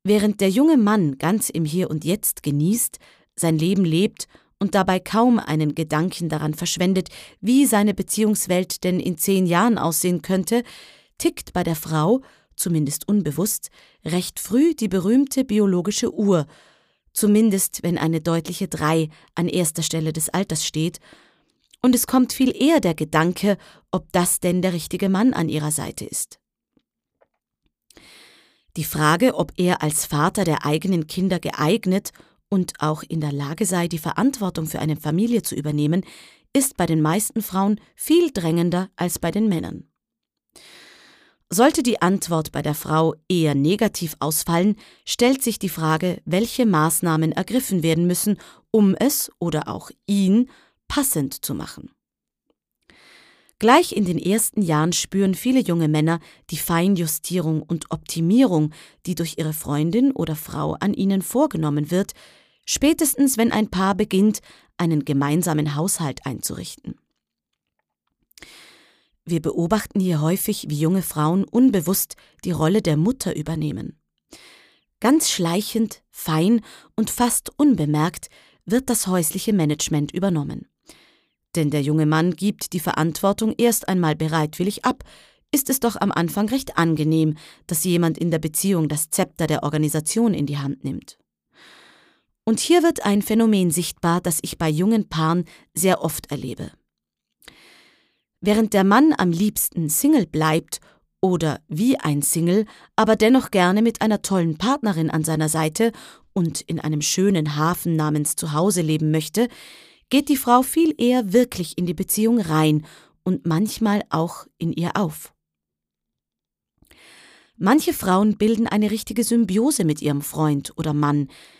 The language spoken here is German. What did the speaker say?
Während der junge Mann ganz im Hier und Jetzt genießt, sein Leben lebt und dabei kaum einen Gedanken daran verschwendet, wie seine Beziehungswelt denn in 10 Jahren aussehen könnte, tickt bei der Frau, zumindest unbewusst, recht früh die berühmte biologische Uhr, zumindest wenn eine deutliche 3 an erster Stelle des Alters steht, und es kommt viel eher der Gedanke, ob das denn der richtige Mann an ihrer Seite ist. Die Frage, ob er als Vater der eigenen Kinder geeignet und auch in der Lage sei, die Verantwortung für eine Familie zu übernehmen, ist bei den meisten Frauen viel drängender als bei den Männern. Sollte die Antwort bei der Frau eher negativ ausfallen, stellt sich die Frage, welche Maßnahmen ergriffen werden müssen, um es oder auch ihn passend zu machen. Gleich in den ersten Jahren spüren viele junge Männer die Feinjustierung und Optimierung, die durch ihre Freundin oder Frau an ihnen vorgenommen wird, spätestens wenn ein Paar beginnt, einen gemeinsamen Haushalt einzurichten. Wir beobachten hier häufig, wie junge Frauen unbewusst die Rolle der Mutter übernehmen. Ganz schleichend, fein und fast unbemerkt wird das häusliche Management übernommen. Denn der junge Mann gibt die Verantwortung erst einmal bereitwillig ab, ist es doch am Anfang recht angenehm, dass jemand in der Beziehung das Zepter der Organisation in die Hand nimmt. Und hier wird ein Phänomen sichtbar, das ich bei jungen Paaren sehr oft erlebe. Während der Mann am liebsten Single bleibt oder wie ein Single, aber dennoch gerne mit einer tollen Partnerin an seiner Seite und in einem schönen Hafen namens Zuhause leben möchte, geht die Frau viel eher wirklich in die Beziehung rein und manchmal auch in ihr auf. Manche Frauen bilden eine richtige Symbiose mit ihrem Freund oder Mann,